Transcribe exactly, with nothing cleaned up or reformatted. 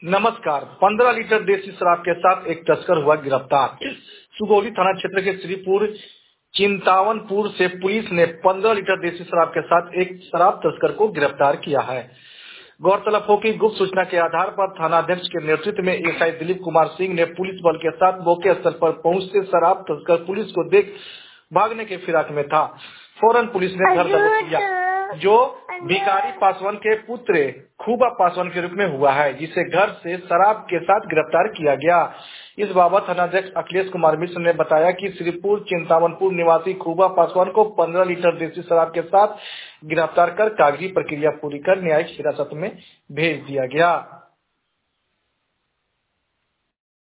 नमस्कार। पंद्रह लीटर देसी शराब के साथ एक तस्कर हुआ गिरफ्तार। सुगौली थाना क्षेत्र के श्रीपुर चिंतावनपुर से पुलिस ने पंद्रह लीटर देसी शराब के साथ एक शराब तस्कर को गिरफ्तार किया है। गौरतलब हो कि गुप्त सूचना के आधार पर थानाध्यक्ष के नेतृत्व में एएसआई दिलीप कुमार सिंह ने पुलिस बल के साथ मौके स्थल पर पहुंचते शराब तस्कर पुलिस को देख भागने के फिराक में था। फौरन पुलिस ने धर दबोच लिया, जो भिखारी पासवान के पुत्र खूबा पासवान के रूप में हुआ है, जिसे घर से शराब के साथ गिरफ्तार किया गया। इस बाबत थानाध्यक्ष अखिलेश कुमार मिश्र ने बताया कि श्रीपुर चिंतावनपुर निवासी खूबा पासवान को पंद्रह लीटर देसी शराब के साथ गिरफ्तार कर कागजी प्रक्रिया पूरी कर न्यायिक हिरासत में भेज दिया गया।